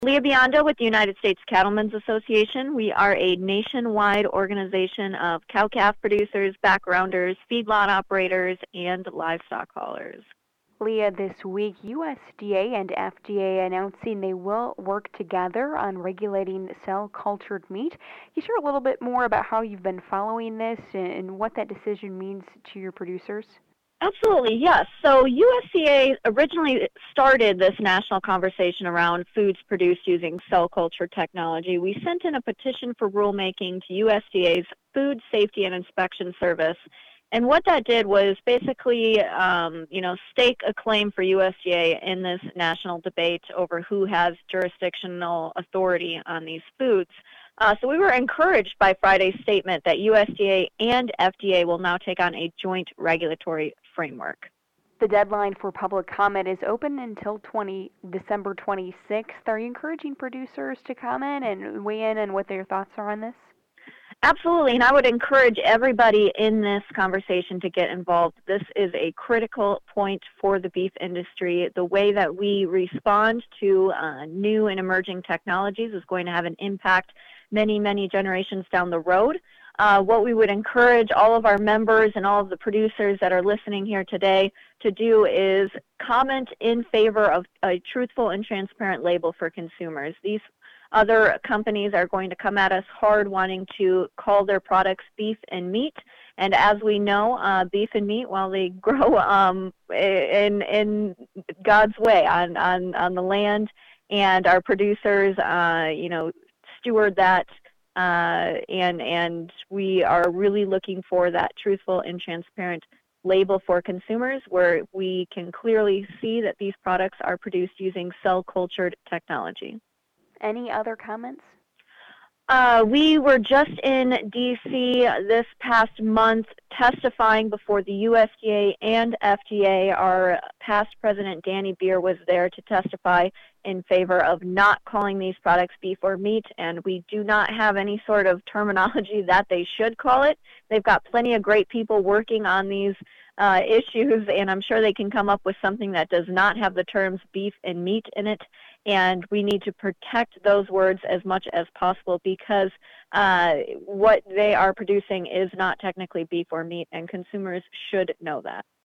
Leah Biondo with the United States Cattlemen's Association. We are a nationwide organization of cow-calf producers, backgrounders, feedlot operators, and livestock haulers. Leah, this week USDA and FDA announcing they will work together on regulating cell-cultured meat. Can you share a little bit more about how you've been following this and what that decision means to your producers? Absolutely, yes. So USDA originally started this national conversation around foods produced using cell culture technology. We sent in a petition for rulemaking to USDA's Food Safety and Inspection Service. And what that did was basically, stake a claim for USDA in this national debate over who has jurisdictional authority on these foods. So we were encouraged by Friday's statement that USDA and FDA will now take on a joint regulatory framework. The deadline for public comment is open until December 26th. Are you encouraging producers to comment and weigh in on what their thoughts are on this? Absolutely, and I would encourage everybody in this conversation to get involved. This is a critical point for the beef industry. The way that we respond to new and emerging technologies is going to have an impact many, many generations down the road. What we would encourage all of our members and all of the producers that are listening here today to do is comment in favor of a truthful and transparent label for consumers. These other companies are going to come at us hard wanting to call their products beef and meat. And as we know, beef and meat, while they grow in God's way on the land, and our producers, steward that, and we are really looking for that truthful and transparent label for consumers where we can clearly see that these products are produced using cell-cultured technology. Any other comments? We were just in D.C. this past month testifying before the USDA and FDA. Our past president, Danny Beer, was there to testify in favor of not calling these products beef or meat, and we do not have any sort of terminology that they should call it. They've got plenty of great people working on these issues, and I'm sure they can come up with something that does not have the terms beef and meat in it. And we need to protect those words as much as possible because what they are producing is not technically beef or meat, and consumers should know that.